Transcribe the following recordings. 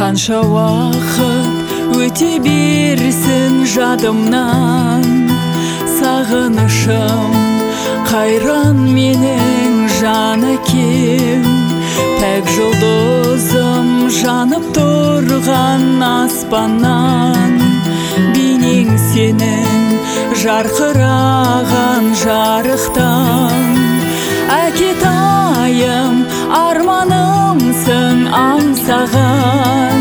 Қанша уақыт өте берсін жадымнан, сағынышым қайран менің жан әкем. Пәк жұлдызым жанып тұрған аспаннан, бейнең сенің жарқыраған жарықтан. Әкетайым арманымсың аңсаған,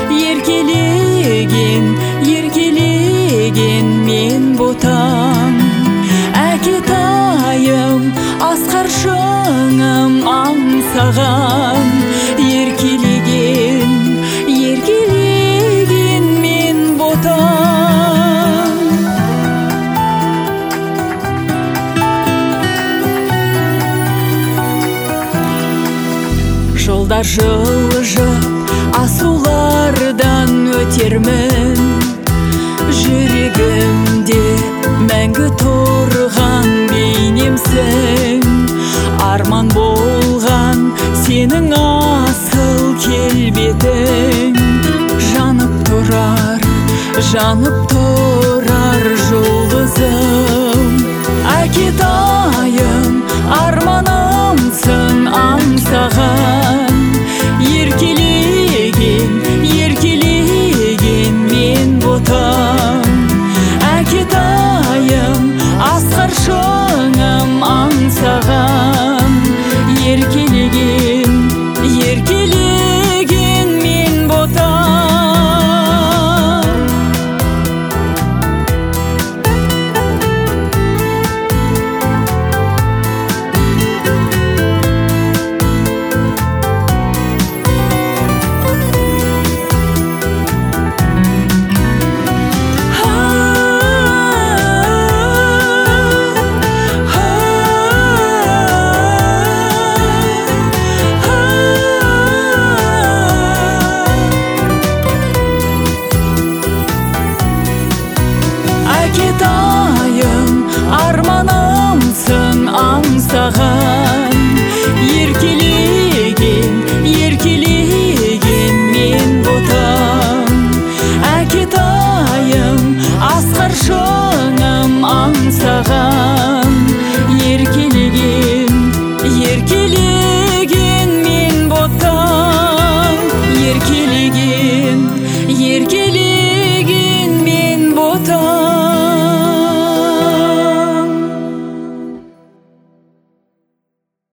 еркелеген мен ботам. Әкетайым асқар шыңым аңсаған, еркелеген мен ботам. Жолдар жылжып асулардан өтермін, жүрегімде мәңгі тұрған бейнемсің. Арман болған сенің асыл келбетің, жанып тұрар жұлдызым. Әкетайым арманымсың